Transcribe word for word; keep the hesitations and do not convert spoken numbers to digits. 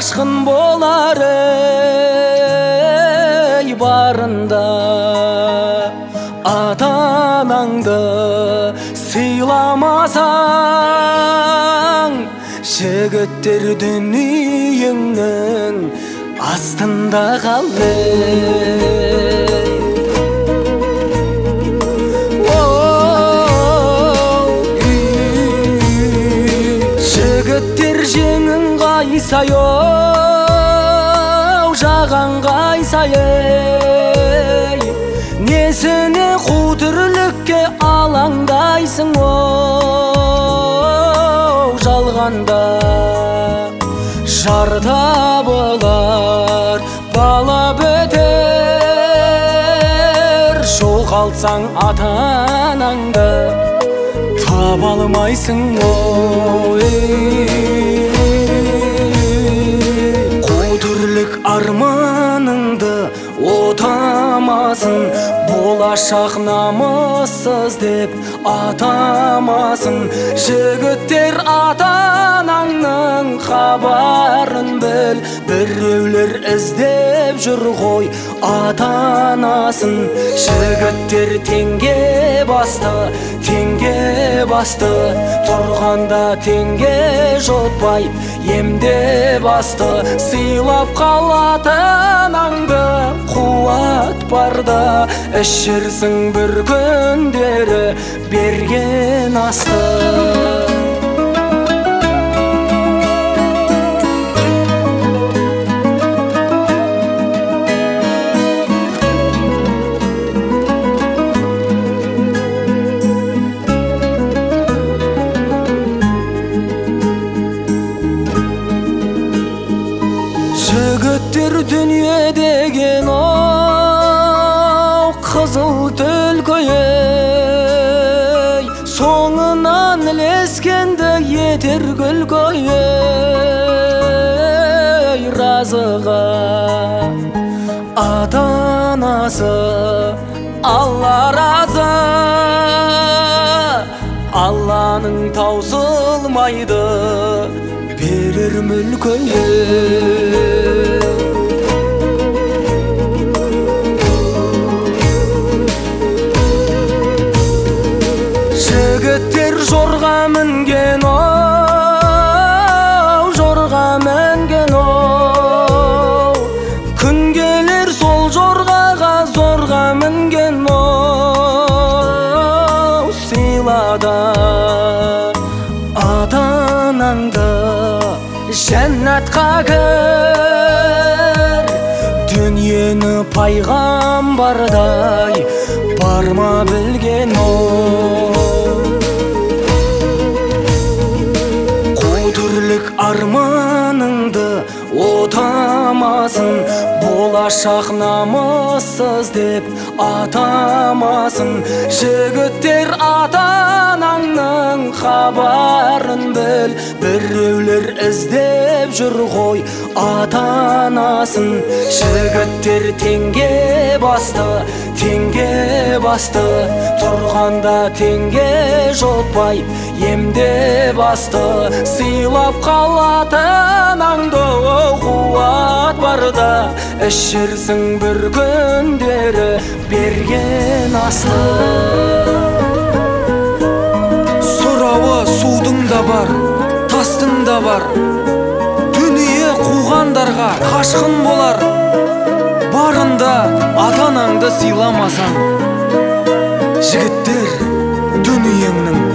қашқын болар ей барында. Ата-анаңды сыйламасаң, жігіттер дүниеңнің астында қалды. Жігіттер жеңін қайсай, оу жағаң қайсай, несіне қу тірлікке алаңдайсың, оу жалғанда жар табылар, бала бітер, жоғалтсаң ата-анаңды таба алмайсың, ой. Қу тірлік арманыңды отамасын, болашақ намыссыз деп атамасын. Жігіттер ата-анаңның хабарын біл, біреулер іздеп жүр ғой ата-анасын. Жігіттер теңге басты, теңге басты, тұрғанда теңге жотпай емде басты. Сыйлап қал ата-анаңды, қуат барда, ішерсің бір күндері берген асты. Жігіттер дүние деген оу қызыл түлкі-ей, соңынан ілескенді етер күлкі-ей. Разыға ата-анасы Алла разы, Алланың таусылмайды берер мүлкі-ей. Жігіттер жорға мінген, оу жорға мінген, оу күн келер сол жорғаға зорға мінген, оу. Сыйлада ата-анаңды, жәннатқа кір, дүниені пайғамбардай барма білген, оу. Арманыңды отамасын, болашақ намыссыз деп атамасын. Жігіттер ата-анаңның хабарын біл, біреулер іздеп жүр ғой ата-анасын. Жігіттер теңге басты, теңге басты, тұрғанда теңге жотпай емде басты. Сыйлап қал ата-анаңды, қуат барда, ішерсің бір күндері берген асты. Сұрауы судың да бар, тастың да бар, дүние қуғандарға қашқын болар. Барында ата-анаңды сыйламасаң, жігіттер дүниеңнің